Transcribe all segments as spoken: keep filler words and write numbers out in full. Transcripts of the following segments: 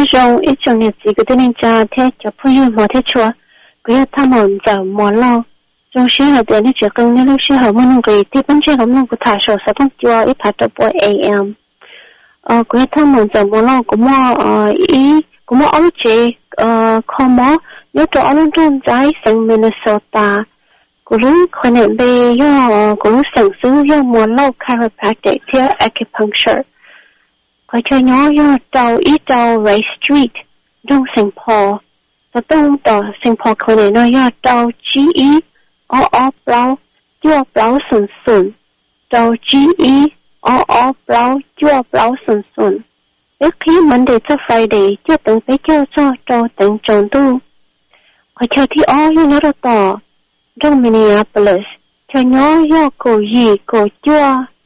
rong ít trong nhiệt gì cái nên cha thế cho phụ huynh mà thế chua cái tham hồn giờ mò lo trong sĩ hợp tiền thì chỉ cần nếu lúc sĩ hợp muốn cái thì vẫn chỉ không có thả sổ sẽ không chua ít thả tập buổi am ờ cái tham hồn giờ mò lo cũng mò ý cũng mò ông chị ờ không mò nhớ cho ông trong trái sang Minnesota cũng khởi niệm về do cũng sản xuất do mò lo chiropractic theo acupuncture có chơi nhỏ do tàu ít tàu Ray Street trong Saint Paul và trong tàu Saint Paul khởi niệm nó do tàu G E o o blau chua blau sần sần tàu G E o o blau chua blau sần sần lúc khi Monday to Friday chưa từng phải chơi cho tàu từng tròn tu có chơi thì ó như nó đó tàu trong Minneapolis chơi nhỏ do cổ gì cổ chua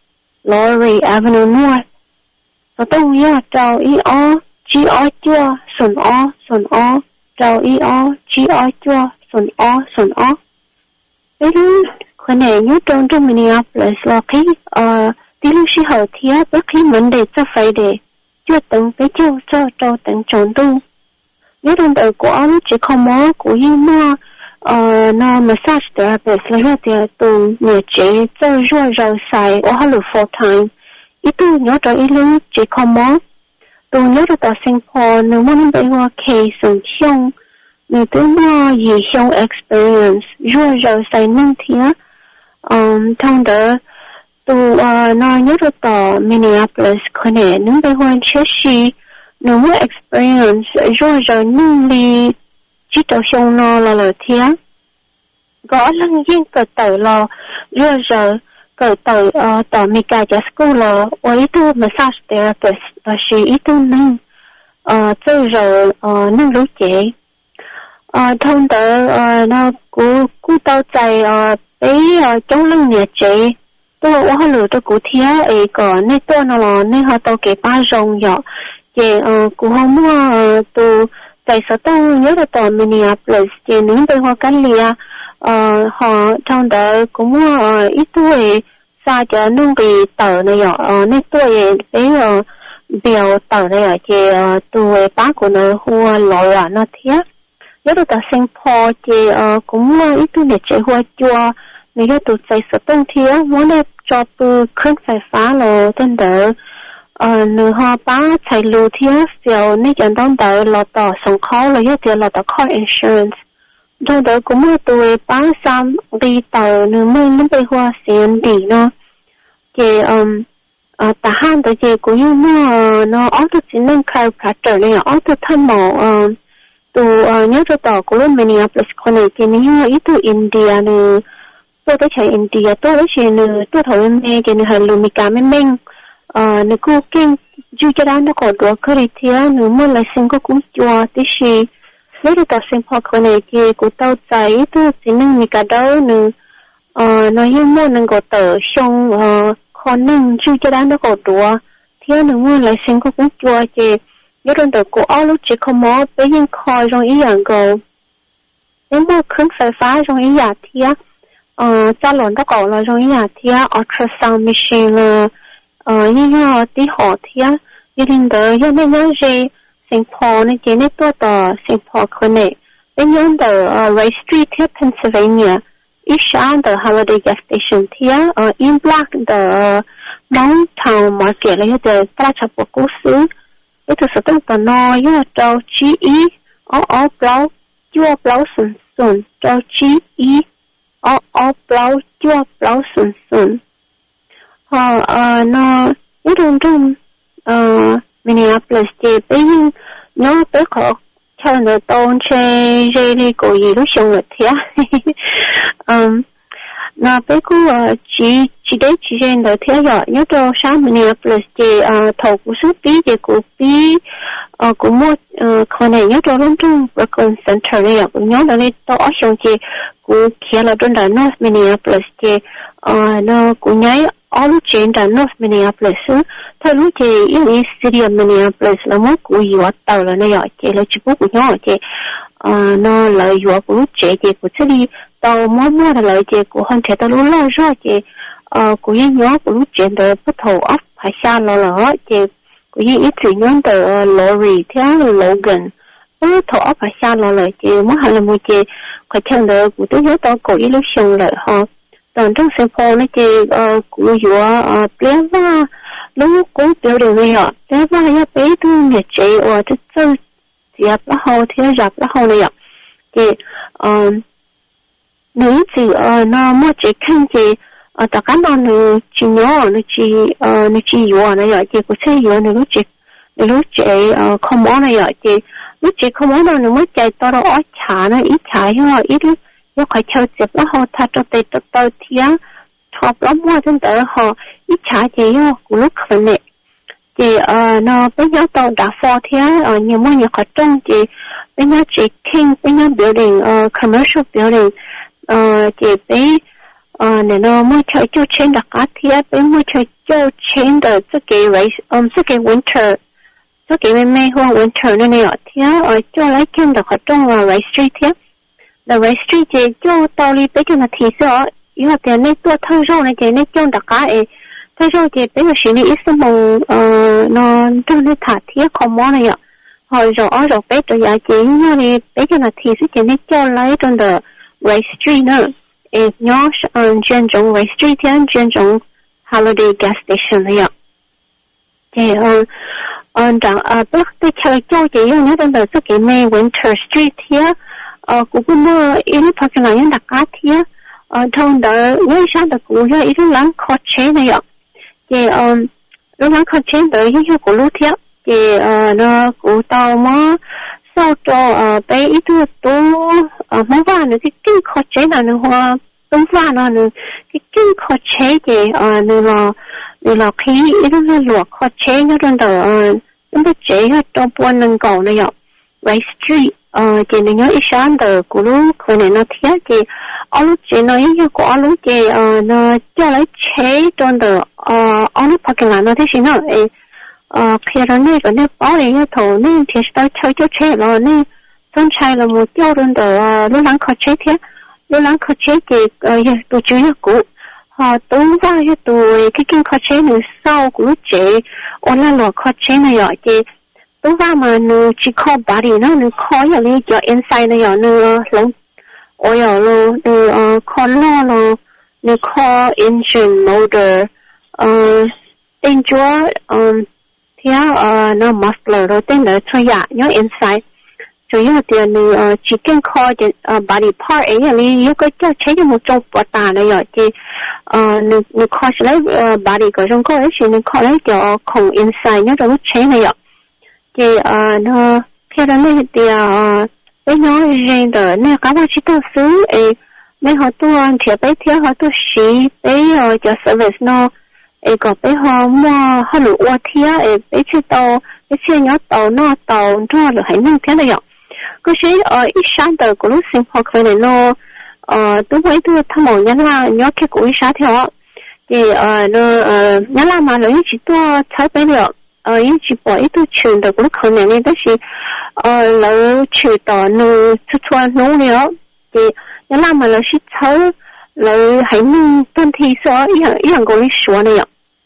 Lowry Avenue North và trong nhà trâu ý ó chi ó chua sồn ó sồn ó trâu ý ó chi ó chua sồn ó sồn ó cái thứ khoản này nhớ trong trong Minneapolis là cái ờ tí lúc sĩ hậu thía bất khi vấn đề cho phải để chưa từng phải chưa cho trâu từng tròn tu nhớ trong đời của ông chỉ không mó của yêu mua ờ nó massage therapist là ra thì tụ nhà chế cho rồi rồi xài ở hà full time itu nhớ cho ý lưu chỉ không mó tôi nhớ cho tao sinh phò nếu muốn để hoa case sống xong nếu tôi mua gì xong experience rồi rồi xài năng thía um thông đó tôi nó nhớ cho tao Minneapolis con này nếu để hoa chết gì nếu muốn experience rồi rồi năng đi chỉ tao xong nó là lời thía gõ lăng riêng cờ tờ lo rồi rồi cái tới tới mình cái cho school là với tu massage therapist là chỉ tu nâng chơi rồi nâng lúc chế thông tới nó cú cú tao chạy bé trong lưng nhà chế tôi ở hà nội tôi cú thía ấy còn nên tôi nó là nên họ tao kể ba rong nhỏ chế cú không mua từ tại sao tôi nhớ là tới Minneapolis chế những bên hoa cánh lìa họ trong đó cũng ít tuổi xa cho nông bị tờ này ở nên tôi bây giờ biểu tờ này ở chị tôi bác của nó hoa lội à nó thiết nhớ được tờ sinh phò chị cũng ít tuổi này chị hoa chua nếu như tụi chạy sở tân thiết muốn để cho tôi khẩn phải phá là tên đỡ nếu họ bá chạy lưu thiết phiếu nên chẳng đông đỡ là tờ sống khó là như thế là tờ car insurance trong đó cũng là tôi bán xăm đi tàu nếu mới nó bị hoa xuyên đi nó chị um ta han tới chị cũng như nó nó ở cái chính năng khai phát trở này ở cái thăm mỏ từ nhớ cho tàu của mình Minneapolis con này chị như ít từ India nữa tôi tới chạy India tôi tới chị nữa tôi thấy mẹ chị nữa hay luôn mình cảm ơn mình nữa cô kinh chú cho đang nó còn đùa cái gì nữa mới lại sinh có cũng chua tí gì nếu được tập sinh hoạt con này thì của tao chạy tôi chỉ nên mình cả đâu nữa nó như mua nên có tờ xong con nên chú cho đang nó còn đùa thì nữa mua lại sinh có cũng chua chị nhớ trong đời của ông lúc chỉ không mò bây giờ coi trong ý dạng cầu nếu mua khẩn phải phá trong ý dạng thì cha lộn nó còn là trong ý dạng thì ultrasound machine là như nhau tí họ thì như thế đó như thế nhau gì Saint Paul này chỉ nên tôi tờ Saint Paul Clinic bên nhau tờ Ray Street here Pennsylvania ít sáng tờ Holiday Gas Station here in Black tờ Mount Town Market là tờ ta chụp một cố xứ cái thứ sáu tờ nói như là trâu G E o o blau chua blau sần sần trâu G E o o blau chua blau sần sần họ nó ít hơn trong Minneapolis thì bây giờ nó tới khó cho nó tôn chơi dây đi cổ gì lúc xong rồi thế nó bây giờ chỉ chỉ để chỉ trên đó thế rồi nhớ cho sáng Minneapolis thì thầu của số tí thì của tí của một con này nhớ cho luôn trong Brooklyn Center này cũng nhớ là đi tôi ở trong thì của kia là trong đó North Minneapolis thì nó cũng nhớ ở lúc trên đó North Minneapolis thôi lúc thì in the city of Minneapolis là một của yếu tàu là này ở chị là chỉ của nhỏ chị nó là yếu của lúc chị chị của chị đi tàu mua mua là chị của hơn chị tàu lúc lo rồi chị của những nhỏ của lúc chị đó bắt đầu ấp phải xa lo là chị của những ít chuyện nhóm từ Lori theo Logan ở thọ phải xa lo lời chị muốn hay là một chị phải chân được của tôi nhớ tôi cổ illusion lợi họ còn trong Singapore nó chị của vừa bé va lúc cũng biểu điều này ạ bé va ya bé tôi nhà chị ở cái chơi dẹp nó hậu thì dẹp nó hậu này ạ chị nếu chị nó mua chị khăn chị tất cả nó nữ chị nhỏ nữ chị nữ chị vừa này ạ chị có thể vừa nữ chị nữ chị không muốn này ạ chị lúc chị không muốn đâu nữa mới chạy tao đâu ở chả nó ít chả nhưng mà ít lúc lúc phải chơi dẹp nó họ thật cho tây tao tao thía thọ lắm mua trên tờ họ ít chả chị nhưng cũng lúc không nè chị nó bây giờ tao đã phò thía ở nhiều mua nhiều hoạt động chị bây giờ chị king bây giờ building commercial building chị bây này nó mua chơi cho trên đặc cá thía bây mua chơi cho trên the cái cái race um cái winter so cái mấy mấy hoa winter này nè thì ở cho lấy chân được ở trong là Rice Street thế là Rice Street thì cho tàu đi tới cho là thì sao ý là tiền này tôi thay rồi này cái này cho đặc cả ấy thay rồi thì bây giờ xử lý ít số mong nó trong này thả thì không món này ạ hồi rồi ở rồi bây giờ giá chỉ như này bây giờ là thì sẽ cái này cho lấy trong the Rice Street nữa ấy nhớ chuyên trong Rice Street thì chuyên trong Holiday gas station này ạ thì ờ rằng ờ bác tôi chơi cho chị nhớ trong đời cái này Winter Street here ờ cũng có mua in phát cái này đặc cá here ờ trong đời với sao được cũng ra ít lắm khó chế này ạ thì ờ lúc lắm khó chế đời với cho của lúc thiệt thì ờ nó cũng tao mà sau cho ờ bé ít thứ tôi ờ món vàng nữa cái kinh khó chế nào nữa hoa tôm vàng nào nữa cái kinh khó chế thì ờ nữa là nữa là khi ít thứ luộc khó chế nhớ trong đời ờ chúng tôi chế hết trong buôn nâng cầu này ạ Rice Street thì mình nhớ ít sáng đời của lúc hồi này nó thiết thì ở lúc chế nó như của ở lúc chế nó cho lấy chế trong đời ở lúc phát là nó thế gì nó khi đó này còn này bảo này như thổ nên thì tao chơi cho chế rồi nên dân trai là một tiêu trong đời lúc lắng khó chế thiết lúc lắng khó chế thì tôi chưa nhớ cũ họ tốn ra cho tôi cái kinh khó chế nữa sau của lúc chế ôn là lọ khó chế này ạ thì tốn ra mà nó chỉ khó body nó nó khó ở đây cho inside này ạ nó lông oil luôn nó khó lo luôn nó khó engine motor tên chúa theo nó muffler rồi tên là thôi dạ nhớ inside chủ yếu là nó chỉ cần khó body part ấy là nếu có cho chế cho một trong bộ tà này ạ thì nó nó khó lấy body của trong có ấy thì nó khó lấy cho không inside nhớ trong chế này ạ thì nó khi đó này thì bây giờ riêng đời này các bạn chỉ tôi xứ ấy mấy họ tuân thì bây giờ họ tôi xí bây giờ cho service nó ấy có bây họ mua họ lựa qua thì ấy bây giờ tàu bây giờ nhớ tàu nó tàu nó là hay năng thế này ạ cứ sĩ ở ít sáng đời của lúc sinh hoạt về này nó tôi thấy tôi tham mộ nhớ là nhớ cái của ít sáng theo thì nó nhớ là mà lấy chỉ tôi thấy bây giờ ờ những chỉ bỏ ít tôi chuyển được lúc hồi này nên đó là lấy chuyển tờ nó cho cho nó nữa thì nhớ là mà lấy chỉ thấy lấy hay nên tuân thi số ý hàng ý hàng của lịch số này ạ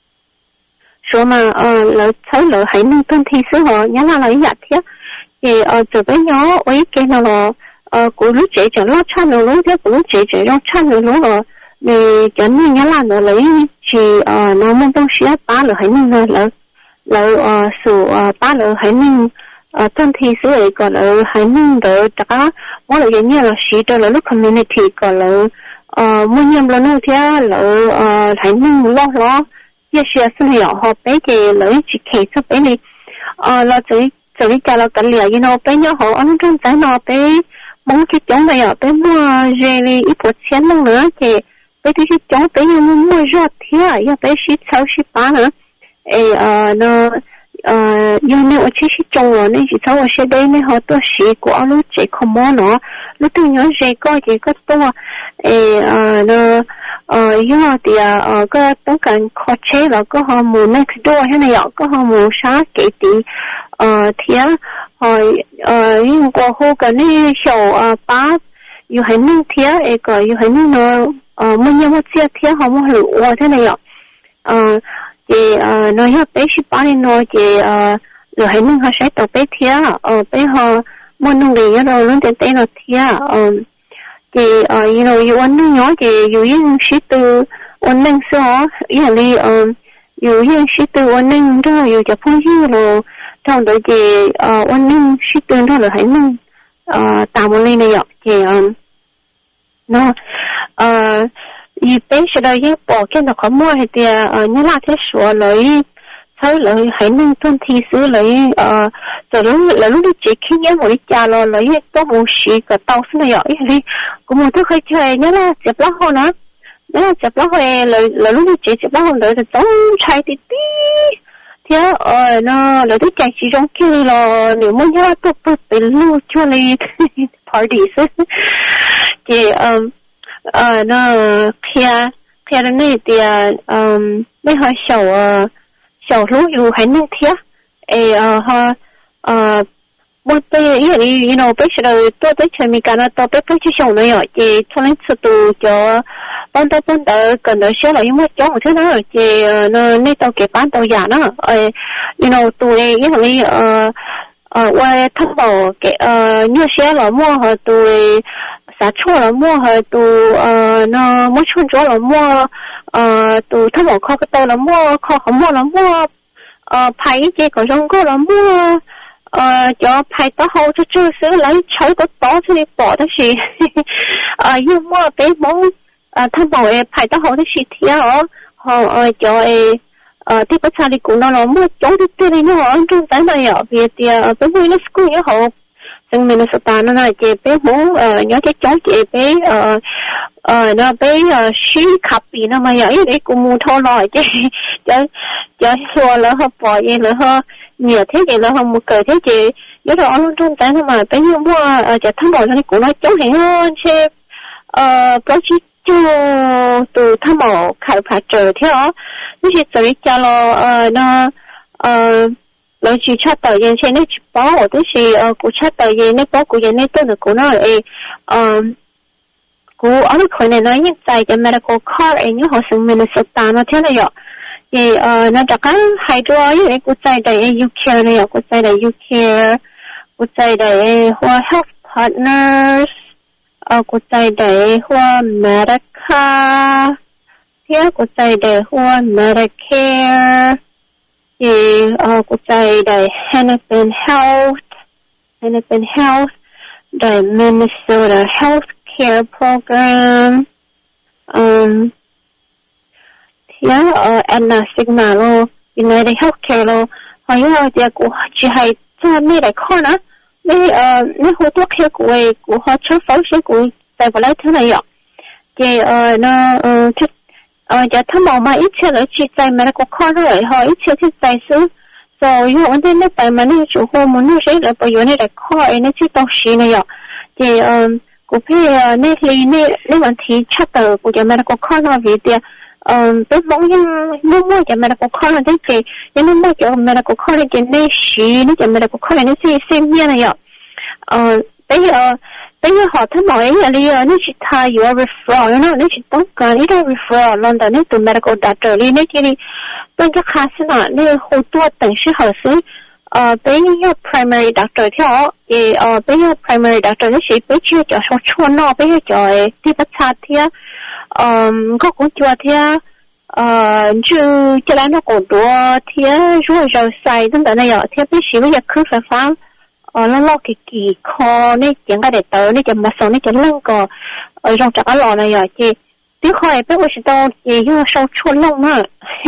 số mà lấy thấy lấy hay nên tuân thi số họ nhớ là lấy giả thiết thì ờ từ bây giờ ấy cái nào là ờ của lúc trẻ trẻ lo chăn rồi lúc thế của lúc trẻ trẻ lo chăn rồi lúc rồi thì cái này nhớ là nó lấy chỉ ờ nó muốn东西把了还能呢了了呃数呃把了还能呃整体是一个了还能的大家我了原因了是的了 community 个了呃每年了那天了呃还能了了也是是了哈别个了一起开出别你呃了这这里家了跟了然后别要好安装在那别mong cái chỗ này ở bên mua về đi ít một千năng nữa thì bây giờ cái chỗ bây giờ mua rất thiếu à, giờ bây giờ sáu mươi ba nữa, ê ờ nó ờ giờ nếu ở chỉ trong rồi nên chỉ sáu ở đây nên họ tôi sĩ của lúc chỉ không mua nữa, lúc tôi nhớ gì coi chỉ có to, ê ờ nó ờ giờ thì ờ có tất cả khó chế là có họ mua next door thế này ạ, có họ mua sát cái tí ờ thiếu rồi ờ nhưng qua hồ cái này hiểu ờ ba yêu hay nên thiếu ấy cái yêu hay nên nó ờ muốn nhau một chia thiếu họ muốn hiểu thế này ạ ờ thì nó nhớ bé ship bán nó thì rồi hãy nâng họ sẽ tàu bé thía ờ bé họ muốn nâng gì rồi luôn tên tên là thía ờ thì you know you want nâng nhỏ thì you yên ship từ ôn nâng số ý là đi ờ you yên ship từ ôn nâng đó youจะพูดชื่อrồi trong đó thì ôn nâng ship từ đó là hãy nâng tạo một ly này ạ thì nó y bé sẽ đây những bỏ cái nó có mua thì như là cái số lấy sau lấy hãy nâng tuân thi sứ lấy rồi lúc là lúc đi chỉ khi nhớ một ít trà rồi lấy có một sĩ cả tàu xin này giỏi đi cũng một thứ hơi chơi nhớ là chụp lá hoa nó nhớ là chụp lá hoa là là lúc đi chỉ chụp lá hoa đợi thì tốn chạy tí tí thế ờ nó lấy cái chạy chỉ trong kia là nếu muốn nhớ tôi tôi phải lưu cho lấy party thì ờ nó kia kia là này thì um mấy họ sầu sầu lúc dù hay nâng thế ê họ một cái ý là you know bây giờ tôi bây giờ mình cái nó tôi bây giờ sầu này rồi thì cho nên sự từ cho ban đầu ban đầu cần được sẽ là những cái chỗ một thứ đó rồi thì nó nên tao kể bán tao giả nó you know tụi ý là ờ qua thăm bảo cái như sẽ là mua họ tụi xã chua là mua họ tụi nó mua chun chua là mua tụi thăm bảo kho cái tàu là mua kho không mua là mua phải cái còn trong cô là mua cho phải tao hậu cho chưa xứ lấy cháu có to thì bỏ đó gì nhưng mua cái món thăm bảo phải tao hậu thì gì thì họ cho thì bắt đầu thì cũng nó là mua chỗ thì tôi đi nó ở trong cái này ở vì thì tới vui nó school nhớ họซึ่งMinnesota nó là chị bé muốn nhớ cái cháu chị bé nó bé xí khắp gì nó mà vậy để cũng mua thô lòi chứ cho cho xua là họ bỏ vậy là họ nhiều thế vậy là họ một cờ thế chị nhớ rồi ở trong cái mà bé như mua cho thăm bảo thì cũng nói cháu hẹn hơn chứ có chỉ cho từ thăm bảo khai phá trở theo như chị tới cho nóเราจีชัดต่อเย็นเช่นนี่จีป้อที่ชีเอ่อกูชัดต่อเย็นนี่ป้อกูเย็นนี่ต้นกูน่าเอเอ่อกูอันนี้คนเนี่ยน้อยยิ่งใจจะ medical car เองนี่เขาซึ่ง Minnesota นะเท่าไหร่อ่ะเออนั่นจากการไฮดรอยังไงกูใจได้ you care เนี่ยกูใจได้ you care กูใจได้หัว health partners เอ่อกูใจได้หัว Medicare เที่ยกูใจได้หัว Medicare thì của thầy đại Hennepin Health, Hennepin Health, đại Minnesota Healthcare Program, um, thì ở Anna Sigma lo, United Healthcare lo, họ yêu thì của chỉ hay cho mấy đại kho nữa, mấy mấy hồ thuốc kia của của họ cho phẫu sẽ của tại vào lấy thứ này ạ, thì nó thích ờ giờ thăm bảo mà ít chơi là chỉ tại mà có khó rồi họ ít chơi thì tại xứ rồi ví dụ như nó tại mà nó chủ hồ muốn nó sẽ là bây giờ này là khó ấy nó chỉ tao xí này ạ thì cũng phải này thì này này vấn đề chắc là của giờ mà có khó là vì thì tôi mong như nếu mua giờ mà có khó là thế thì nếu mua giờ mà có khó là cái này xí nếu giờ mà có khó là nó sẽ xem như này ạ bây giờ bây giờ họ thấy mọi người đi ở nơi chỉ thay you referral, nó nơi chỉต้องการนี่ได้ referral ลองแต่นี่ตัว medical doctor นี่นี่ที่นี่เป็นก็ค่าสนะนี่หัวตัวแต่งชื่อเขาซื้อเอ่อเป็นยอด primary doctor ที่เขาเออเป็นยอด primary doctor นี่สิเป็นชื่อจะชอบชวนนอกเป็นยอดจะที่ประชาที่เอ่อก็คงจะที่เอ่อชื่อจะแล้วนอกตัวที่รู้เราใส่ตั้งแต่ในอย่างที่เป็นสิ่งที่อยากคือไฟฟ้าờ nó lo cái kỳ kho này chẳng cái để tới này chẳng mà sống này chẳng lăng cò ở trong chắc lò này rồi chị tiếng khỏi biết bao nhiêu chị nhưng sau chuồn lông mà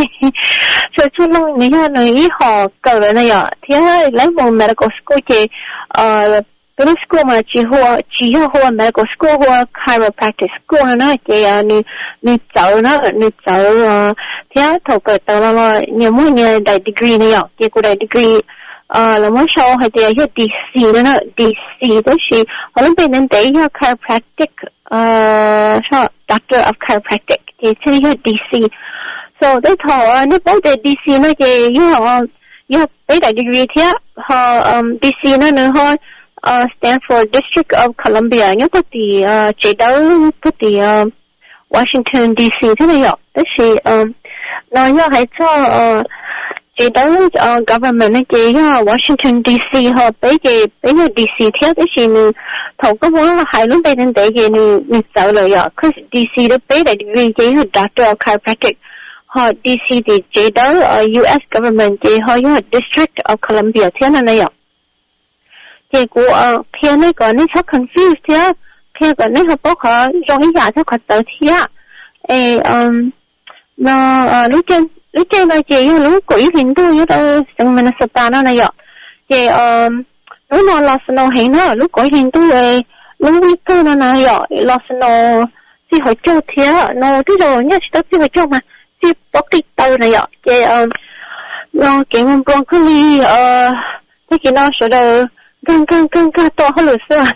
rồi chuồn lông này là người họ cờ này rồi thì lấy một medical school chị ờ medical school mà chị hoa chị hoa medical school hoa chiropractic school nó chị ni ni cháu nó ni cháu thì thầu cờ tao là nhiều mỗi nhiều đại degree này rồi chị cô đại degree ờ là mới sau hay thì cái đê xê đó nó đê xê đó là họ lúc bên đây là chiropractic ờ sao doctor of chiropractic thì sẽ là đê xê so đấy thọ nếu bảo để đê xê nó thì như họ như bây đại degree thì họ đê xê nó nữa họ stand for District of Columbia nhớ cái thì chế đấu cái thì Washington đê xê thế này ạ đó là nó giờ hay cho ờ chỉ đó ờ government này chỉ ờ Washington D C họ bây giờ bây giờ D C theo cái gì nữa thầu có muốn là hai lúc bây giờ để gì nữa nữa sợ rồi ạ, cause D C đó bây giờ degree chỉ là doctor of chiropractic, họ D C thì chỉ đó ở U S government chỉ họ là District of Columbia thế này này ạ, thì của ờ khi này còn này rất confused thế, khi còn này họ bảo họ trong cái nhà thế họ tự thế, ê um nó lúc trên lúc trên là chị lúc quỷ hình tôi với tôi sang Minnesota nó này ạ, thì lúc nào là nó hình nó lúc quỷ hình tôi về lúc cái nó này ạ, là nó chỉ hỏi cho thế nó cái rồi nhá chỉ chỉ hỏi cho mà chỉ bóc cái tàu này ạ, thì nó cái mình broccoli ờ cái cái nó sẽ được更更更更多好多事啊！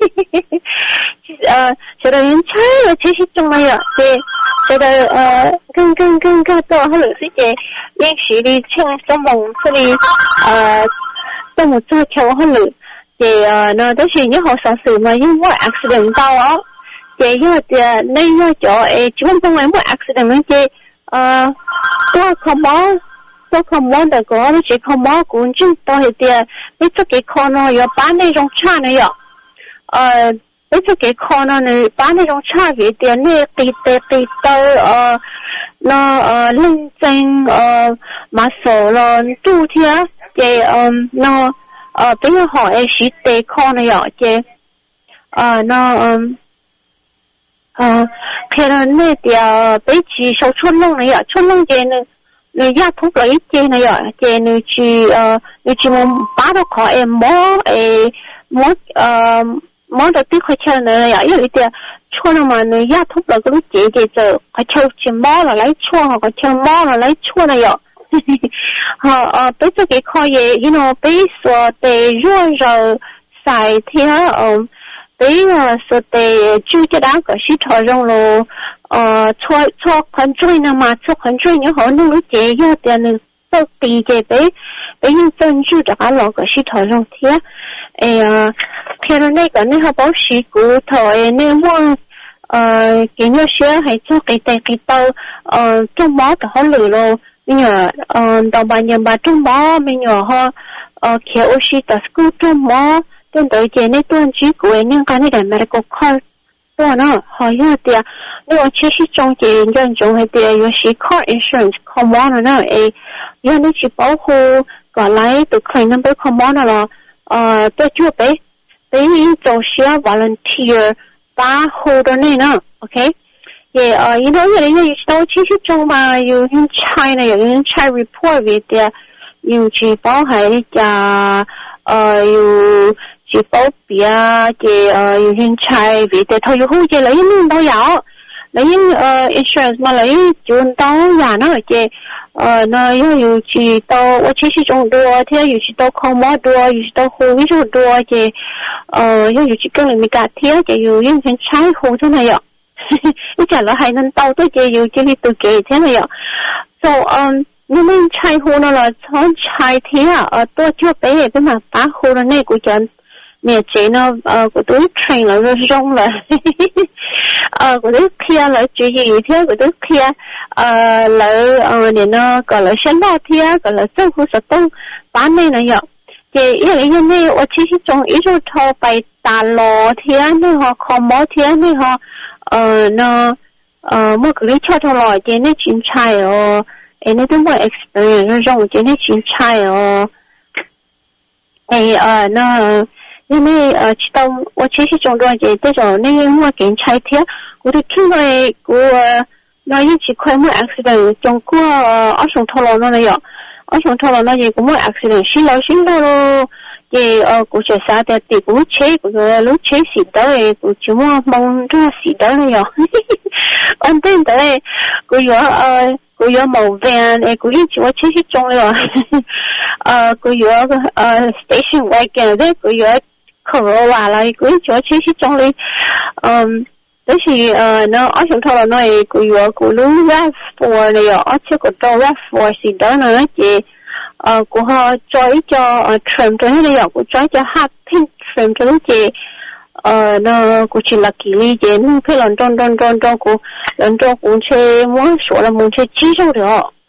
呃，觉得人才了，其实中了呀，对，觉得呃更更更更多好多事情，也许你请什么这里呃，都冇做巧好多，也呃，那都是你好少事嘛，因为 accident 到啊，也要的你要叫诶，基本上我冇 accident 嘅呃，多什么？都可摸的个，你只可摸古镇多一点，你自己可能要把那种差的要，呃，你自己可能你把那种差一点，你对对对到呃，那呃认真呃马手了，昨天嘅嗯那呃比较好诶是对可能要嘅，呃那嗯。呃，可能那点被几手春弄了呀，春弄嘅呢。你一通過一隻呢呀，即你去誒，你去摸把到佢誒摸誒摸誒摸到啲佢出嚟呀，因為啲錯啦嘛，你一通過嗰啲姐姐就佢出去摸落嚟錯，佢出摸落嚟錯啦呀，嚇誒，俾咗幾塊嘢，然後俾所地軟肉曬條誒，俾誒所地煮隻蛋個石頭肉咯。呃，搓搓很准的嘛，搓很准，然后弄个解药的那到底给被被用珍珠的把那个石头上贴，哎呀，贴了那个那个保湿骨头诶，那我呃给那些还做给带给到呃种毛的好累咯，那个嗯到半年把种毛没有哈呃贴我是的是种毛，等到一那段时间那个那个 medical card。多呢，好像的，那我其实中间人中的的有些 car insurance come on 呢，诶，要你去保护过来都可能被 come on 了，呃，对就被被你做些 volunteer 保护的那呢 ，OK， 也呃，因为有人有到其实中嘛，有人 China 有人 China report 的，有去保害一家，呃，有。去保庇啊，嘅呃有人差別嘅頭要好嘅，你應都有，你應呃 insurance 嘛，你轉到呀那嘅呃那要有去到我其實仲多，聽有去到康摩多，有去到護理多嘅，呃要有去跟你咪架聽嘅有人很差好真係有，你講了還能到到嘅有這裡都嘅真係有 ，so 嗯。你們差好了啦，從差聽啊，呃多就俾人俾嘛打好了那個人。咩姐呢？呃，我都 train 了，都用了，呃，我都 clear 了，注意一天我都 clear，呃，來呃，你呢個了先到天，個了政府是動把內呢有，嘅因為因為我其實從一路頭ไป大羅天呢嗬，靠摩天呢嗬，呃呢呃，我嗰啲出頭來嘅呢轉差哦，誒，你都冇 experience 用嘅呢轉差哦，誒呃呢。因為呃，知道我其實中多嘅這種那個我檢查貼，我都聽到我那一起快冇 accident， 中過二上頭路那有，二上頭路那嘢咁冇 accident， 是老先到咯，嘅呃，嗰隻啥嘅地嗰車嗰個路車時到嘅，嗰隻我望咗時到了有，安定到嘅，嗰有呃，嗰有冇 van 誒，嗰一次我其實中了，呃，嗰有呃 station wagon 咧，嗰有。可話啦，佢做其實種類，嗯，但是呃，那我想頭那個有個路 ref for 呢有，而且個到 ref for 是到那嘅，呃，過後再一個呃 trim 咗呢有個再一個 hot pink trim 咗嘅，呃，那個是 lucky 呢嘅，那佢兩張張張張個兩張公車，我說了公車肌肉的哦。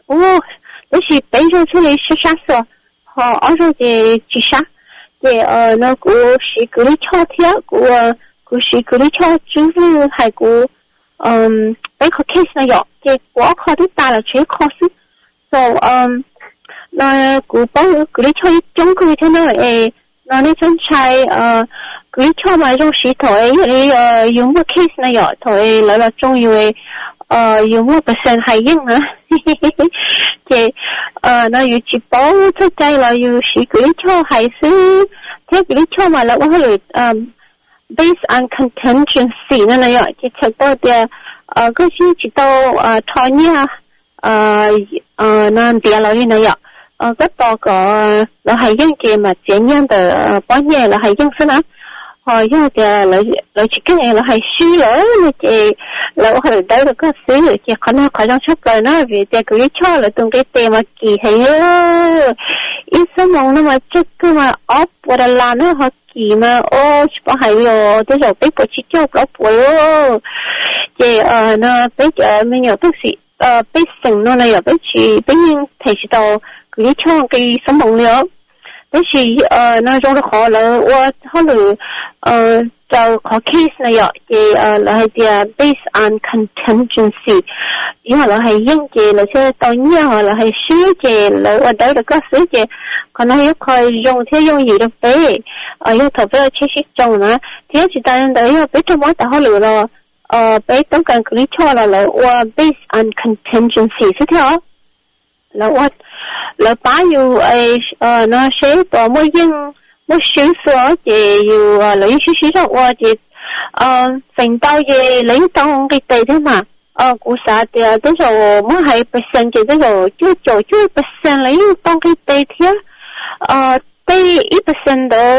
ô đó là bây giờ thế này sẽ sát rồi họ ở rồi thì chỉ sát thì ờ nó cũng sẽ cứ đi cho thế cũng cũng sẽ cứ đi cho chú hay cũng um bây giờ case này rồi thì quá khó đi ta là chuyện khó sức so um nó cũng bao cứ đi cho chúng cứ thế nào ấy nó đi chân chạy ờ cứ đi cho mà trong sĩ thôi ấy ờ dùng một case này rồi thôi lại là trong yêu ấy ờ dùng một percent hay nhưng mà thì ờ nó yêu chỉ bảo thựcใจlà yêu sĩ cứ đi cho hay sư thế cứ đi cho mà là có thể um based on contingency nên là vậy thì thật ra thì ờ cái gì chỉ tao ờ thôi nha ờ ờ nên thì là như này vậy ờ cái to có là hay những cái mà tiền nhân de bao nhiêu là hay những cái nào họ giờ thì là là chỉ cái này là hay suy rồi thì là họ để đấy là cái suy rồi thì khả năng khả năng chấp lời nó vì thì cứ cho là từng cái tiền mà kỳ hay ít số mong nó mà chắc cứ mà ốp và là nó họ kỳ mà ô chỉ hay rồi thế rồi bây giờ chỉ cho nó bồi thì ờ nó bây giờ mình nhớ bác sĩ ờ bây giờ nó này là bác sĩ bây giờ thầy chỉ tao cứ cho cái số mong nữa thế thì ờ nó trong đó khó là và họ là ờ cho khó case này vậy thì ờ là hay là based on contingency nhưng mà là hay những cái là sẽ tao nhớ hoặc là hay sửa cái là ở đây là có sửa cái còn nó hay coi dùng theo dùng gì được đấy ở những thời bây giờ chỉ chỉ trong nữa thế chỉ ta đấy là biết trong mỗi ta họ lựa là ờ bé tổng cần cứ cho là là based on contingency thế theo là what là bao nhiêu ấy nó sẽ có mỗi những mỗi sự số thìอยู่lấy sự sự đó và thì thành tao về lấy tao cái tiền thế mà cụ xã thì tới rồi mới hai percent thì tới rồi chưa chỗ chưa percent lấy tao cái tiền thế tới ít percent đó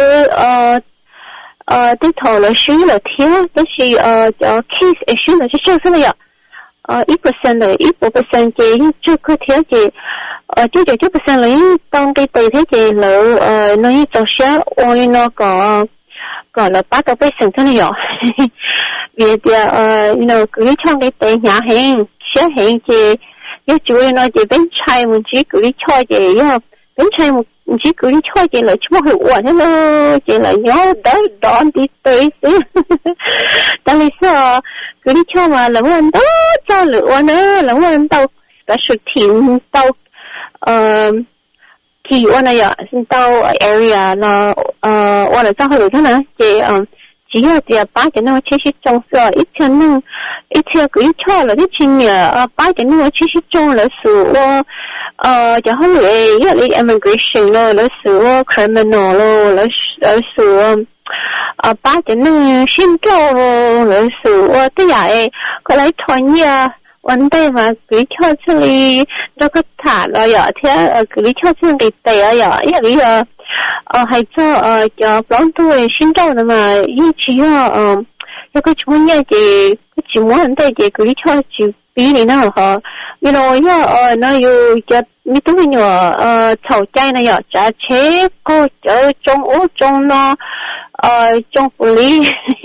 tới thầu là sự là thế tới khi cho case issue là sẽ sao vậy ít percent rồi ít một percent thì chưa có thế thì ờ chứ chứ chứ percent lấy trong cái từ thế thì lỡ ờ nó như trong xe ôi nó có có là bắt đầu percent thế này rồi vì thì ờ you know cứ trong cái từ nhà hàng xe hàng thì nếu chủ yếu nó chỉ bên trái một chỉ cứ đi cho thì you bên trái một chỉ cứ đi cho thì là chúng hơi uổng thế nó chỉ là nhớ đó đó đi tới xứ tại vì sao cứ đi cho mà là muốn đó cho lựa nữa là muốn tao đã sự thiện tao ờ kỳ ở này ạ tao area là ờ ở là sao hồi thế nào thì ờ chỉ là thì ba cái nó chỉ chỉ trong sở ít chân nó ít theo cứ cho là cái chuyện là ba cái nó chỉ chỉ trong là sự ờ cho họ lựa là immigration lo là sự criminal lo là là sự ờ ba cái nó xin cho là sự cái gì có lấy thôi nha vấn đề mà cứ cho xử lý nó có thả rồi vậy thế cứ cho xử lý tệ rồi vậy là ờ hay cho ờ cho bọn tôi xin đâu mà như chỉ là ờ cái chúng nhà thì cái chỉ muốn vấn đề thì cứ cho chỉ bí này nào họ you know you ờ nó yêu cho như tôi nhỏ ờ thầu chay này vậy trả chế cô ở trong ô trong nó ờ trong phủ lý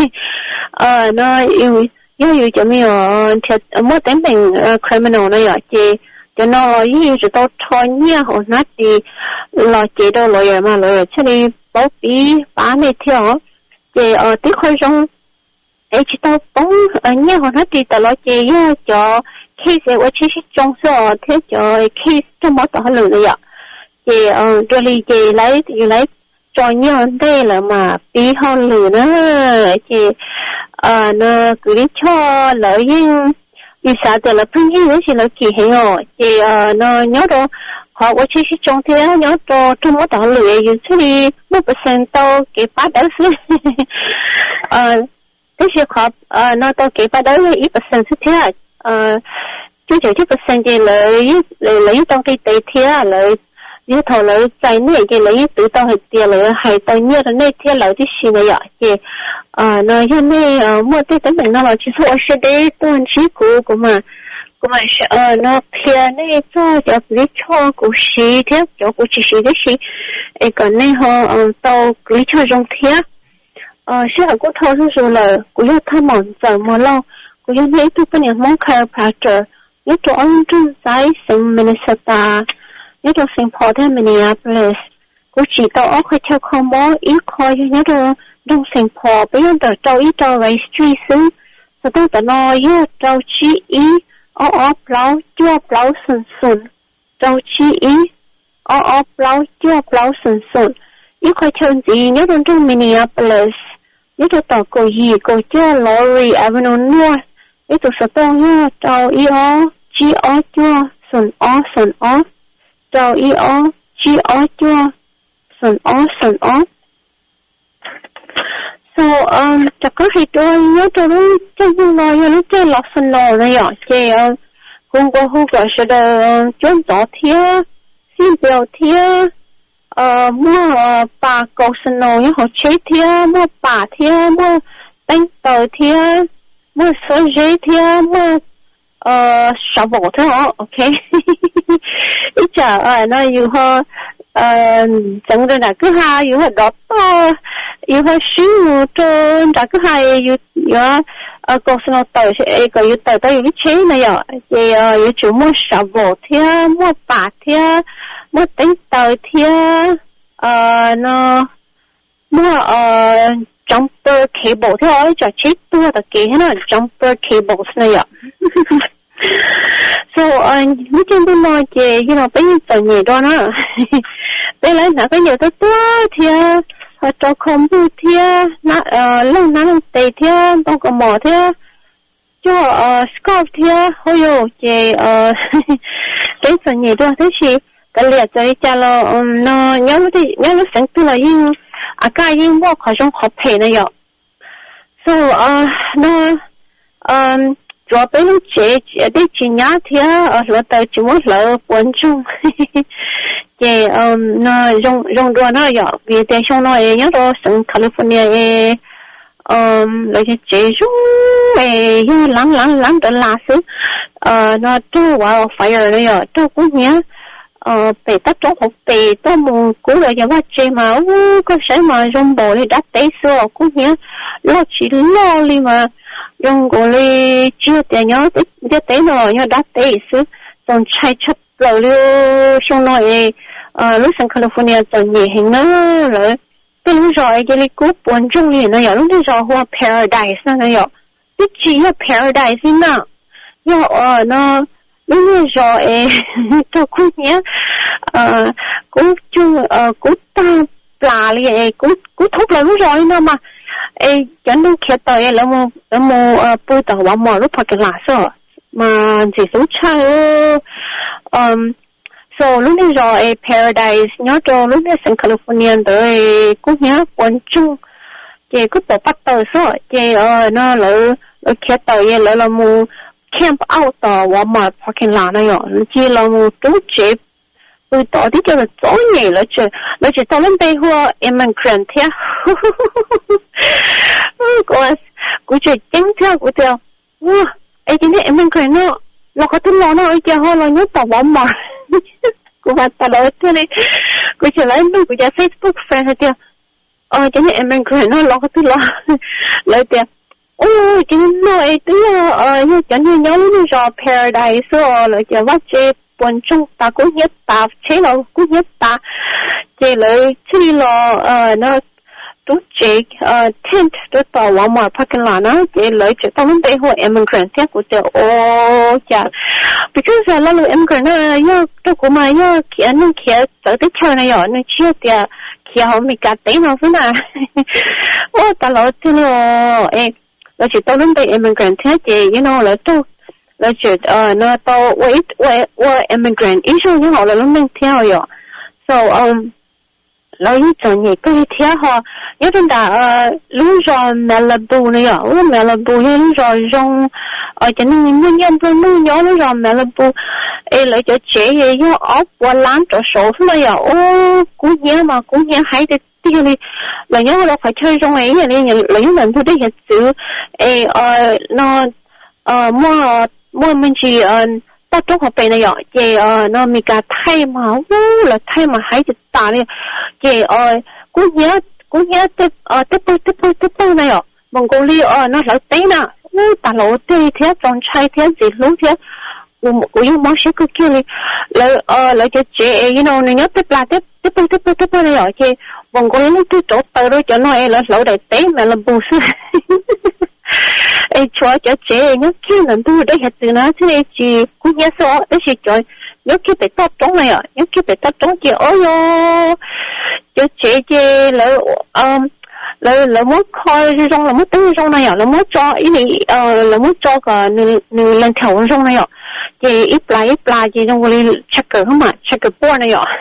ờ nó yêu因为就没有条没等等呃 criminal 那样子，就那因为是到创业和那的老接到老人嘛，老人这里保庇把那条，这呃的块中，哎，直到帮呃业和那的到老接要叫 case 我其实中是哦，他叫 case 都没到路的呀，这呃这里这来又来专业对了嘛，比好路呢，这。呃，那鼓励cho lợi dụng vì sao thì là phương diện thì là kỳ hình rồi thì ờ nó nhớ đó họ có chỉ chỉ trong thế nhớ đó trong một đạo lưỡi như thế thì một percent tao cái bắt đầu xí ờ thế thì họ ờ nó tao cái bắt đầu ít percent thế à ờ chứ chỉ chút percent thì lợi lợi trong cái tệ thế à lợi như thầu lợi trái này cái lợi tự tao hay tiền lợi hay tao nhớ là này thế lợi thì gì này vậy thì ờ nó như này ờ mua cái tấm bằng nó là chỉ số ở đây tôi chỉ cũ của mà của mà ờ nó kia này cho cho cái cho của sĩ thế cho của chỉ sĩ cái sĩ ấy còn này họ tao cái cho trong thế ờ sẽ là của thầu số là của yêu tham mòn giờ mà lo của yêu này tôi có những món chiropractor nhớ chỗ anh trung giải sinh Minnesota, nhớ chỗ sinh Port Minneapolis, cũng chỉ tao ở khơi theo không bó ý khơi nhớ chỗ đông sinh Port, bây giờ tao ý tao về street xứ, sau đó tao nói nhớ tao chỉ ý ở ở bao chưa bao sần sần, tao chỉ ý ở ở bao chưa bao sần sần, ý khơi theo gì nhớ chỗ trong Minneapolis, nhớ chỗ tao có gì có chưa Lori Avenue North. Ý tôi sẽ tao nhớ tao ý ó chỉ ó chưa sần ó sần ó tao ý ó chỉ ó chưa sần ó sần ó. So um chắc có khi tôi nhớ tôi nó chơi vui nói nó chơi lọt sần lò này ạ chơi cũng có hôm gọi sẽ được chuyến tỏ thía xin biểu thía ờ mua bà cầu sần lò nhớ họ chế thía mua bà thía mua đánh tờ thía mua sợi dây thía mua ờ sạp bộ thế hả? Ok. Ít chả ờ nó yêu họ ờ chẳng được là cứ hai yêu họ đọt to yêu họ xíu trên đã cứ hai yêu yêu ờ cô xin nó tờ sẽ có yêu tờ tới yêu chế này ạ thì ờ yêu chủ mua sạp bộ thía mua bà thía mua đánh tờ thía ờ nó mua ờ jumper cable thế thôi, cho chết tua đặc kỳ thế nào jumper cables này ạ. So, nói chung tôi nói về, you know, bây giờ nhiều đó nữa. Bây giờ nó có nhiều tới tua thì họ cho không bu thì nó lâu nó lâu tệ thì đâu có mỏ thì cho scarf thì hồi rồi về bây giờ nhiều đó thế gì cái liệt cho cha lo nó nhớ thì nhớ nó sáng tôi là yên à cái yên mua khỏi trong hộp hè này ạ. So uh nó um rồi bây lúc chế để chỉ nhớ thì ở là tới chỉ muốn là quan trọng thì um nó dùng dùng đồ nó ạ vì thế xong nó nhớ đó sang California um là cái chế dùng về lắm lắm lắm đó là sự uh nó trôi vào fire này ạ trôi cũng nhớ ờ bị tắt trong hộp bì tôi muốn cố là giờ bắt chơi mà u có sẽ mà dùng bộ đi đắt té xưa cũng nhớ lo chỉ lo đi mà dùng bộ đi chưa để nhớ để té rồi nhớ đắt té xưa còn chạy chấp rồi lưu xong rồi ờ lúc sang California rồi nhẹ hình nó rồi cái lúc rồi cái đi cố buồn trong liền nó giờ lúc đi rồi hoa paradise nó giờ cái chỉ là paradise nào giờ ờ nó lúc rồi tôi cũng nhớ cũng chung cũng ta là liền cũng cũng thúc lại lúc rồi nó mà chẳng đúng khi tới là một là một bữa tàu vào mỏ lúc phải là sao mà chỉ số chơi um so lúc này rồi paradise nhớ cho lúc này sang California tới cũng nhớ quan chung thì cứ tổ bắt tàu sao thì nó là là khi tới là là một camp out tờ Walmart parking lot này ạ, chỉ là một tổ chức, buổi tối thì cái là tối ngày là chứ, là chỉ tao lên đây hoa immigrant thế, cô cô chỉ chính theo cô theo, wow, ấy cái này immigrant nó, nó có tin nó nó ở kia hoa là nhớ tờ Walmart, cô bắt tao nói thế này, cô chỉ lấy nó cô chỉ Facebook friend thế, ờ cái này immigrant nó nó có tin nó, lấy tiền. Ôi, cái nói tí ờ như chẳng như nhớ lúc rồi paradise rồi là chỉ bắt chế buồn chung ta cũng nhất ta chế là cũng nhất ta chế lại chế là ờ nó tú chế ờ tent đó tàu Walmart parking lot nó chế lại chế tao muốn đây hồi immigrant thế của tao ô chà because là lúc immigrant nó nhớ tôi cũng mà nhớ kia nó kia tới tới chơi này rồi nó chưa tiệt kia họ mình cả tí nó thế nào ô tao nói thế nào em là chỉ tao đến đây immigrant thế chị, you know là tôi là chỉ ờ nó tao wait wait wait immigrant ý chung như họ là nó mình theo rồi, so um là những chuyện gì cái theo họ, nhớ đến đã lúc rồi Malibu này ạ, lúc Malibu lúc rồi trong ở trên nguyên nhân tôi mới nhớ lúc rồi Malibu, ấy lại cho chị ấy nhớ ốp qua lán cho số này ạ, ô cũng nhớ mà cũng nhớ hay đấy. Thì là nhớ là phải chơi trong ấy này nên là những lần tôi đi hiện sự ê ờ nó ờ mua mua mình chỉ ờ bắt trong hộp này rồi thì ờ nó mình cả thay mà vô là thay mà hay chụp tà này thì ờ cũng nhớ cũng nhớ tiếp ờ tiếp tiếp tiếp tiếp tiếp này rồi Mongolia ờ nó lại té nè, ta lộ tê thế trong trai thế gì lúc thế của những món sẽ cứ kia đi lợi ờ lợi cho chị you know này nhớ tiếp là tiếp tiếp tiếp tiếp tiếp tiếp này ở chị vòng có những cái chỗ tới đó cho nó là lẩu đại tế mà làm bù sư ấy cho cho chị nhớ kia lần thứ đấy hết từ nó thế chị cũng nhớ số đấy chị cho nhớ kia phải tập trống này à nhớ kia phải tập trống chị ôi yo cho chị chị lợi um lợi lợi muốn coi trong là muốn tính trong này à là muốn cho ý này ờ là muốn cho cả nửa nửa lần thầu trong này à chị ít lại ít lại chị trong cái check không mà check board này à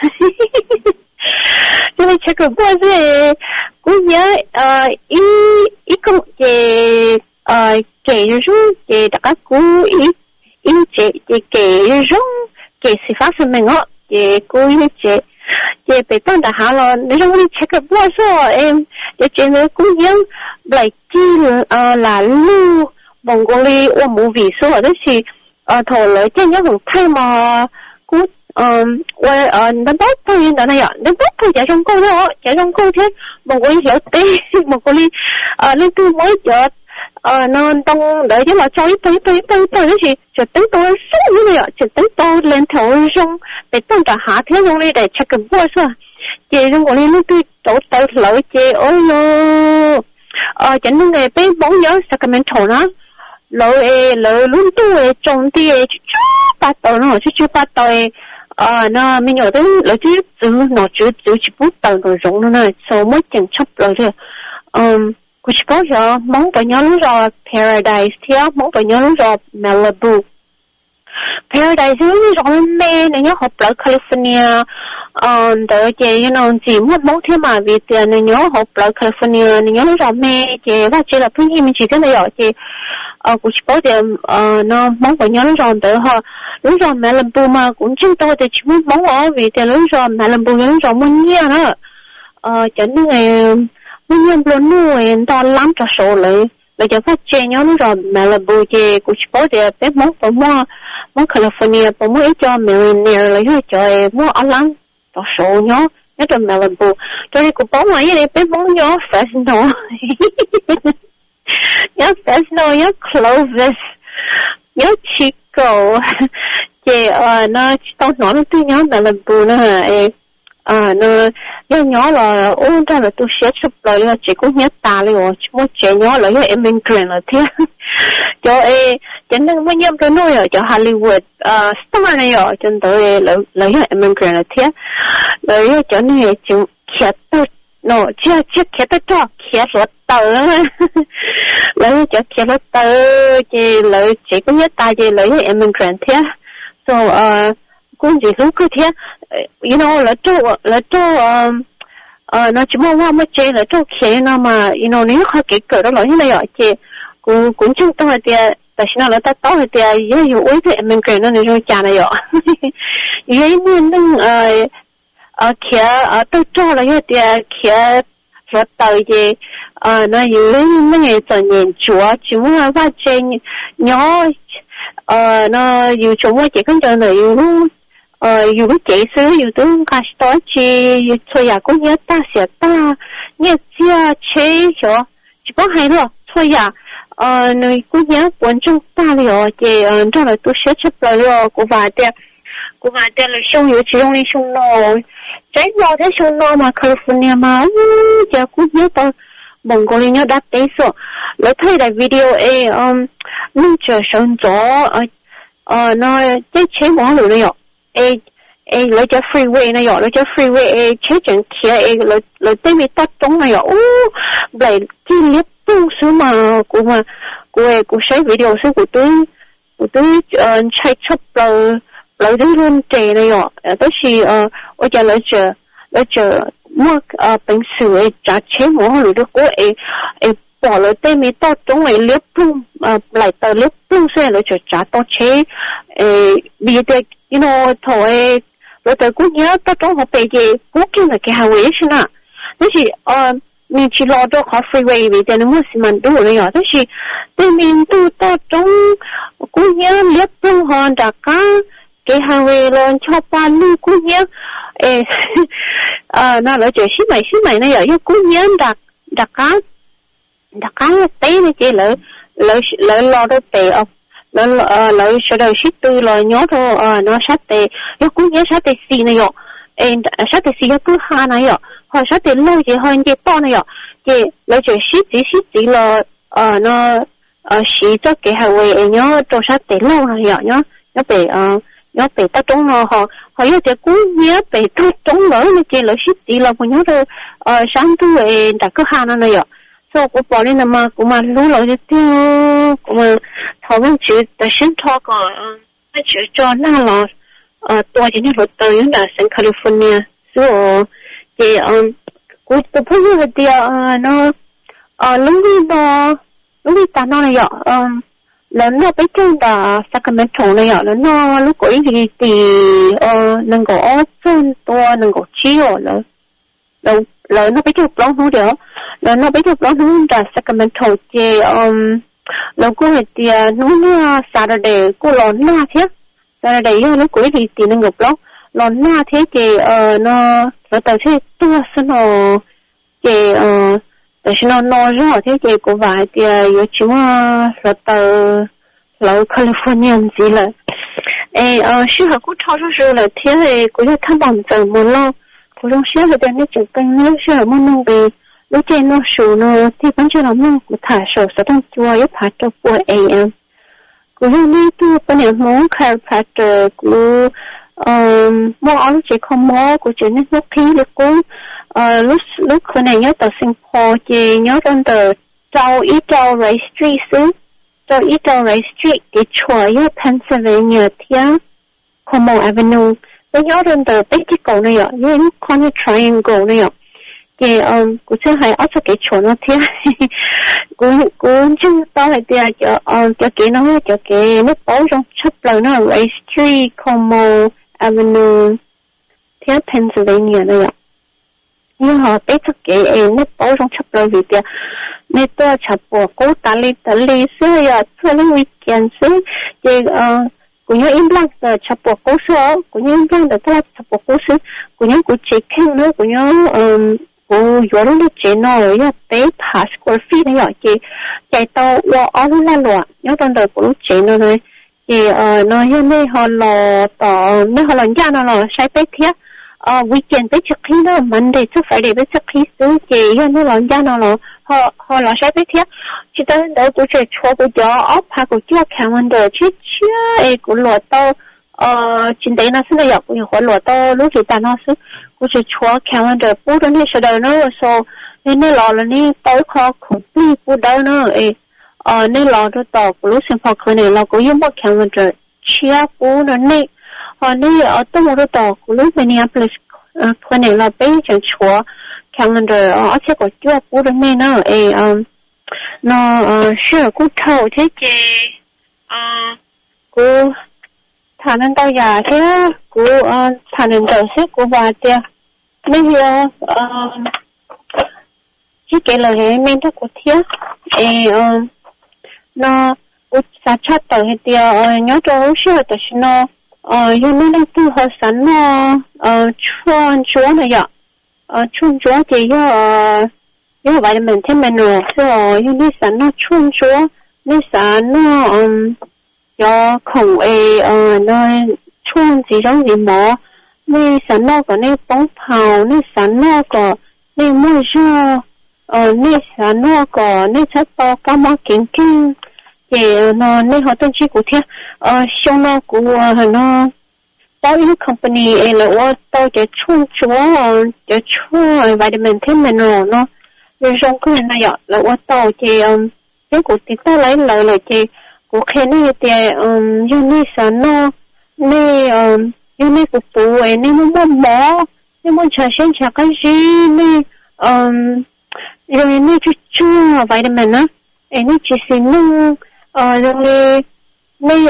cho nên check board thì cũng nhớ ờ ý ý công chị ờ kể rồi chị đã có cú ý ý chị chị kể rồi chị sẽ phát sinh mình á chị cú ý chị chị bị tao đã hạ rồi nếu trong cái check board rồi em chị chị nói cũng nhớ lại chi ờ là lưu bằng cái li ở một vị số ở đó thì ờ thầu lợi chứ nhớ bằng thay mà cú ờ quay ờ nó bớt thôi đó này ạ nó bớt thôi chạy trong câu đó chạy trong câu thế một cái hiểu tê một cái li ờ lên tôi mới chợ ờ nó đang đợi chứ mà cho ít tới tới tới tới đó thì cho tới tôi sống như vậy ạ cho tới tôi lên thầu trong để tôi trả hạ thế trong đây để check cái board rồi chị trong cái li nó tôi tổ tới lợi chị ôi yo ờ chẳng những ngày bé bóng nhớ Sacramento đó lợi lợi luôn tôi trong thì chú bắt đầu nó chú chú bắt đầu ờ nó mình nhớ tới lợi chú chú nó chú chú chú bắt đầu rồi giống nó này sau mới chẳng chấp lợi thôi um cũng có giờ món phải nhớ rồi Paradise thì món phải nhớ rồi Malibu Paradise nó rồi mê này nhớ học ở California ờ đợi chị you know chỉ một món thế mà vì tiền này nhớ học ở California này nhớ rồi mê chị và chị là phương mình chỉ cái này ở chị ờ cũng có điểm ờ nó món phải nhớ rồi đợi họ đúng rồi Malibu mà cũng chưa tôi thì chỉ muốn món ở vì tiền đúng rồi Malibu nhớ rồi muốn nhiều nữa ờ chẳng những ngày muốn nhiều luôn nuôi to lắm cho số lại bây giờ phát triển nhớ rồi Malibu chị cũng có điểm bé món phải mua món California phải mua cho millionaire lại hết trời mua ở lắm to số nhớ nhất là Malibu cho nên cũng bóng ngoài đây bé món nhớ Fresno nhớ Fresno nhớ Clovis nhớ Chico chị ờ nó tao nói nó tôi nhớ Malibu nữa hả em ờ nó nhớ nhớ là ôn ra là tôi sẽ chụp lại là chị cũng nhớ ta luôn chỉ muốn chị nhớ lại với em immigrant là thế cho em chẳng nên mới nhớ cái nơi ở cho Hollywood uh, star này ở trên tới lấy lấy em immigrant là thế lấy cho nên chị khét tôi nó chưa chưa khét tôi cho khét rồi tờ lấy cho khét rồi tờ chị lấy chị cũng nhớ ta chị lấy em immigrant thế so uh cũng chỉ hướng cứ thế you know là chỗ là chỗ ờ nó chỉ mong hoa mới chơi là chỗ kia nó mà you know nếu khó kỹ cỡ đó là như này ở chị cũng cũng chung tâm là thì tại sao là ta tao thì giờอยู่ấy thì mình kể nó nên trả này ở vậy nên nên ờ ở kia ở tôi cho là như thì kia rồi tới gì ờ nóอยู่mấy ngày giờ nhìn chúa chỉ muốn là va chơi nhỏ ờ nóอยู่chỗ mà chỉ có giờ nàyอยู่ờอยู่cái chế sưอยู่tới cái store chi thôi à cũng nhớ ta sẽ ta nhớ chia chế cho chỉ có hai rồi thôi à ờ nơi cũng nhớ quan trọng ta rồi thì ờ cho là tôi sẽ chấp lại rồi của bà đây của bà đây là xongอยู่chỉ用力xong nó trái vào thế xong nó mà California mà giờ cũng nhớ tao bằng cái nhớ đắt đấy rồi lấy thấy là video ấy um nhưng chờ xong gió ờ nó cái chế món rồi đấy ê ê lấy cho freeway này rồi lấy cho freeway ê chế chẳng kia ê lấy lấy tên mi tắt trống này rồi lại chi liếp tung xuống mà của mà của của sẽ video sẽ của tôi của tôi chạy chấp là lấy đến luôn trẻ này rồi đó thì ở giờ lấy chờ lấy chờ mua bình sửa trả chế món rồi đó của ê ê bỏ lấy tên mi tắt trống này liếp tung lại tờ liếp tung sẽ lấy chờ trả to chế ê bây giờ you know thôi rồi tôi cũng nhớ tôi trong học về gì cũng kêu là cái hàng ấy chứ nè thế thì ờ mình chỉ lo cho họ freeway vì thế nó mới mình đủ rồi đó thế thì tôi mình tu tôi trong cũng nhớ liếc trong họ đã có cái hàng ấy lên cho ba lưu cũng nhớ ê ờ nó nói chuyện xí mày xí mày này ở cũng nhớ đặt đặt có đặt có tế này chị lỡ lỡ lỡ lo đó tệ nó lợi sẽ đời ship từ lời nhớ thôi nó sát tệ nó cũng nhớ sát tệ xì này rồi em sát tệ xì nó cứ hai này rồi hoặc sát tệ lâu gì hơn gì to này rồi thì lợi chuyện ship chỉ ship chỉ là nó xì cho cái hàng về em nhớ cho sát tệ lâu này rồi nhớ nó bị nó bị ta trúng nó họ họ nhớ thì cũng nhớ bị ta trúng nữa nên chỉ lợi ship chỉ là một nhớ thôi sáng thứ em đã cứ hai này rồi so của bọn này mà cũng mà lúc lâu thì tiêu cũng mà thằng mình chỉ để sinh thọ cả mình chỉ cho nó là tôi chỉ nên tới là sang California so thì cũng tôi thấy là thì nó lúc đó lúc đó nó là là nó bây giờ là Sacramento này là nó lúc ấy thì thì nó có phân to nó có chiều là là là nó bây giờ plong không được là nó bây giờ plong không là Sacramento thì um là cô thì nó nó Saturday cô lo na thế Saturday nó cô thì thì nó ngập plong lo na thế thì nó nó tao thế tua sao nó thì tại sao nó nó rõ thế thì cô vài thì có chúng là tao là California gì là ê sư học cô thao cho là thế thì cô cho tham bằng từ một lâu cô trong xe rồi đến chỗ canh nó sẽ muốn nông bì lúc trên nó sủ nó thì vẫn chưa làm nông của thả sổ sẽ đang chua yếu phát cho của em cô hôm nay tôi bên này muốn khai phát của mua áo chỉ không mua của chuyện nó khí được cũng lúc lúc hôm nay nhớ tờ Singapore thì nhớ trong tờ châu ý châu Ray Street xứ châu ý châu Ray Street thì chùa yếu Pennsylvania theo Como Avenue tôi nhớ đến từ big cái cầu này ạ, những con triangle này ạ, thì um cũng sẽ hay ở cái chỗ nó thế, cũng cũng chứ đó là thì cho um cho cái nó cho cái nó bảo trong chấp lời nó Ray Street, Como Avenue, thế Pennsylvania này ạ, nhưng họ biết cái nó bảo trong chấp lời vì thì nên tôi chấp bộ cố ta li ta li xưa ạ, xưa lúc weekend xưa thì uh cũng như im lặng để chụp bộ cố sự, cũng như im lặng để ta chụp bộ cố sự, cũng như cũng chỉ khen nữa, cũng như um cũng vừa lúc chỉ nói là bé pass square feet này vậy, thì chạy tàu qua ở lúc là loạn, nhớ trong đời cũng chỉ nói này, thì uh nói như này họ là tàu, nếu họ là nhà nó là sai bé thiệt, uh weekend bé trước khi nó Monday trước phải để bé trước khi xứ thì như nó là nhà nó là họ họ là sai bé thiệt. chỉ tới để của trẻ cho của gió ốp hay của chiếc calendar chứ chứ ấy của lúa tao chính đấy nó sẽ là của những khoản lúa tao lúc thì ta nó sẽ của trẻ cho calendar bút đó này sẽ đời nó so nên nó lò là này tới kho complete bút đó nó ấy nên lò đó tao của lúc sinh hoạt cái này là của những bộ calendar chia bút đó này họ này ở tôi một tao của lúc Minneapolis cái này là bây giờ cho calendar ở trên của chiếc bút đó này nó ấy nó sure cô thầu thế chị cô thằng anh tao già thế cô thằng anh tao xếp cô bà tia nên giờ chỉ kể là hệ mình thắc của thiết nó cô sát chặt tao hệ tia nhớ cho sure tại nó yêu nó đang tu hợp sẵn nó chuan chúa này vậy chuan chúa thì yêu因为外面天门咯，是哦，因为山那穿着，那山那嗯，有孔诶呃，那穿几种羽毛，那山那个那帮袍，那山那个那木热，呃，那山那个那才包干嘛紧紧，也那那好多几股天，呃，像那股啊那。bao nhiêu company ấy là我到这穿着，这穿 vitamin 天门咯，喏。rồi trong cái này ạ là tôi tàu thì cái cuộc thì ta lấy lời là thì cuộc khi này thì như này sản nó này như này cuộc bố ấy này muốn mua mỏ này muốn trả xem trả cái gì này rồi này chú chú vitamin á này chỉ xin nâng rồi này này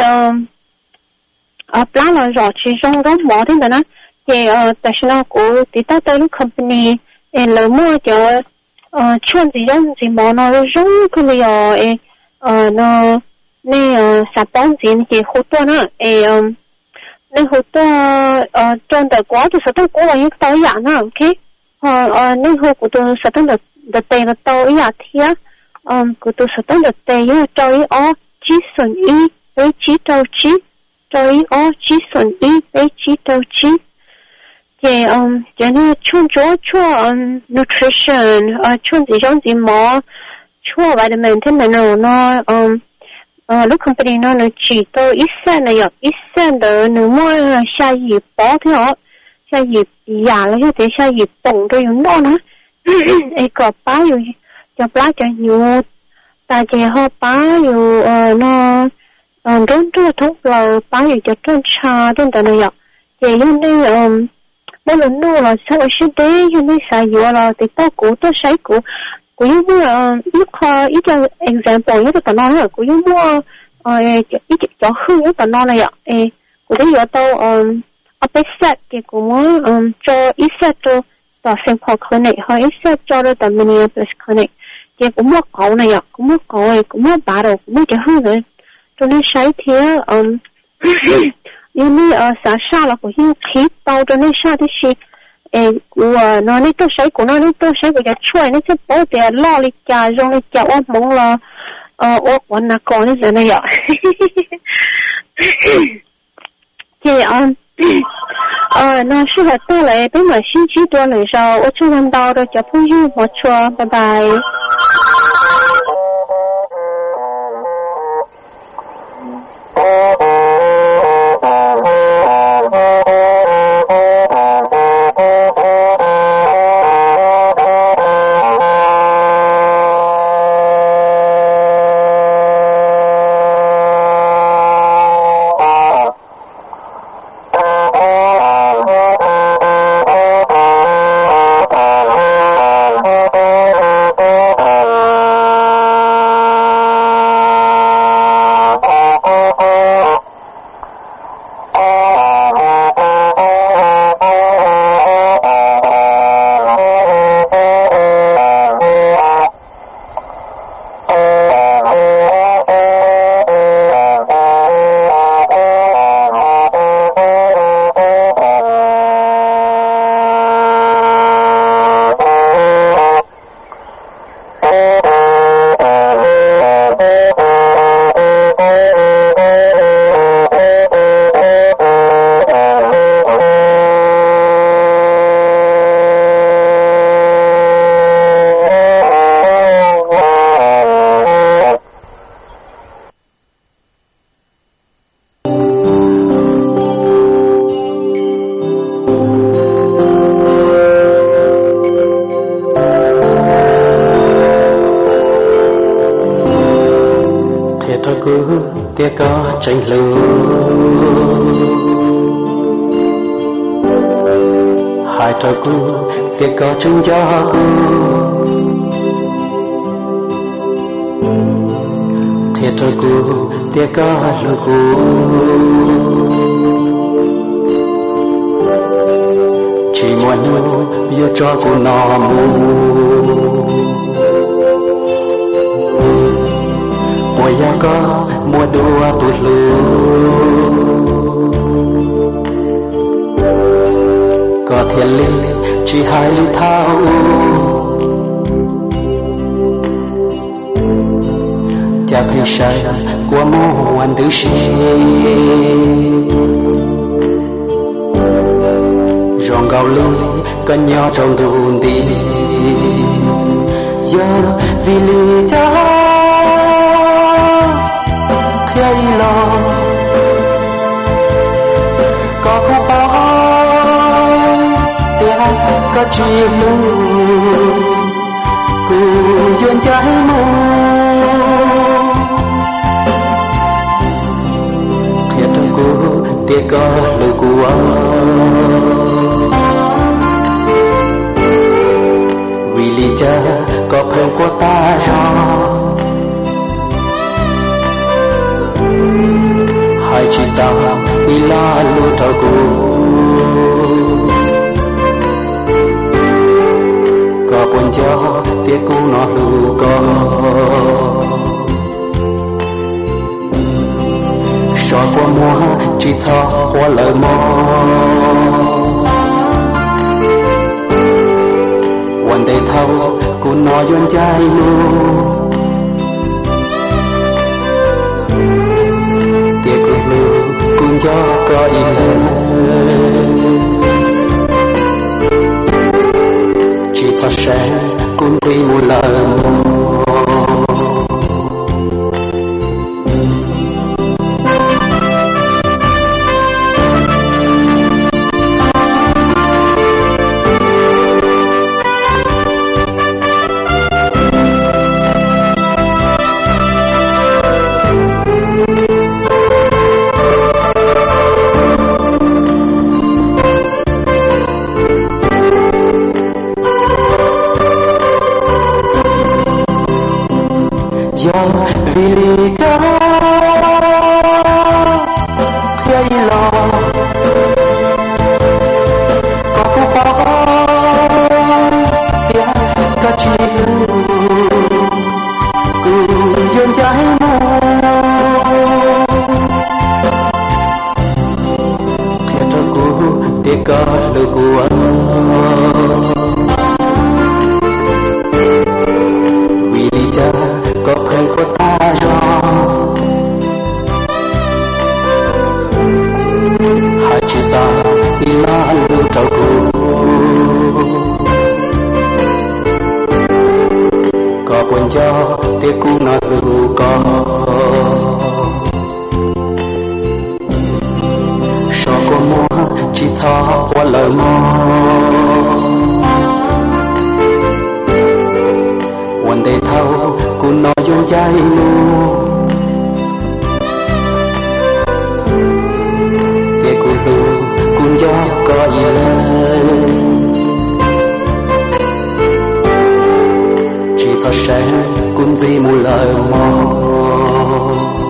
ở plan là rõ chỉ trong đó mỏ thế đó thì tại sao của thì ta tới lúc company là mua cho chuyện gì đó gì mà nó giống cái này rồi nó này sản phẩm gì thì hỗ trợ nữa này hỗ trợ trong đời quá thì sẽ có những tao giả nữa ok này hỗ của tôi sẽ được được tiền là tao giả thiệt của tôi sẽ được tiền nhưng mà tao ở chỉ số ý bé chỉ đầu chỉ rồi ở chỉ sẵn ý bé chỉ đầu chỉ thì um cho nên chọn chỗ chọn um, nutrition uh, chọn gì giống gì mà chọn vitamin thế này nó nó um uh, lúc company nó nó chỉ tới ít cent này ít cent đó nếu mà xa gì bỏ thế họ xa gì giả là thế xa gì bổng rồi nó nữa ấy có bao nhiêu cho bao cho nhiều tại vì họ bao nhiêu nó rất rất thuốc là bao nhiêu cho trên trà trên tận này ạ thì như này mỗi lần nữa là sao sẽ để như này xài nhiều là thì tao cũng tao xài cũng cũng như là ít khó ít cho example như tao nói là cũng như mua ít cho hư như tao nói này ạ cũng thấy giờ tao ở bên set thì cũng cho ít set cho tao Saint Paul Clinic hay ít set cho tao Minneapolis Clinic thì cũng mua cậu này ạ cũng mua cậu này cũng mua bà đồ cũng mua cho hư rồi cho nên xài thế như này ở xã xã là cũng như khí tàu cho nên xã thì gì của nó này tôi xài của nó này tôi xài của nhà chuối nó sẽ bảo để lo đi trả rồi đi trả ông mong là ờ ô quần là con như thế này ạ thì um ờ nó适合带来东马星期多的时候，我就看到的小朋友不错，拜拜。 tia có tranh lưu hai trò cu tia có chung gió cu tia trò cu tia có lưu cu chỉ muốn yêu cho cu nó mu mùa ya có mùa đua tụt lù có thiên lý chỉ hai lý thao cha phải sai của mùa anh thứ gì rong gạo lưng cơn nhỏ trong đùn đi giờ vì lý cha thấy lo có không bao tiền có chi mu cu duyên trái mu thiệt trong cu tiếc có lời của vì lý cha có phần của ta rồi hai chị ta đi la lu thao cu có buồn gió tiếc cu nó lu có so qua mùa chỉ thọ qua lời mòวันได้เท่ากูนอย้อนใจลู cho có ý lên chỉ thật sẽ cũng vì một lời vì lý do gây lo có cô có tiếng ca chiều cùng dương trái mơ khi cho cô để có lời của vì lý do có phần của ta rồi hai chị ta đi lá lưu trao cô có quên cho tiếc cũ nó lưu có sao có mua chỉ thọ qua lời mongวันได้เท่ากูนอยยนใจลูเด็กกูลูกูยอก็อีเลยchỉ thật sẽ cũng vì một lời mong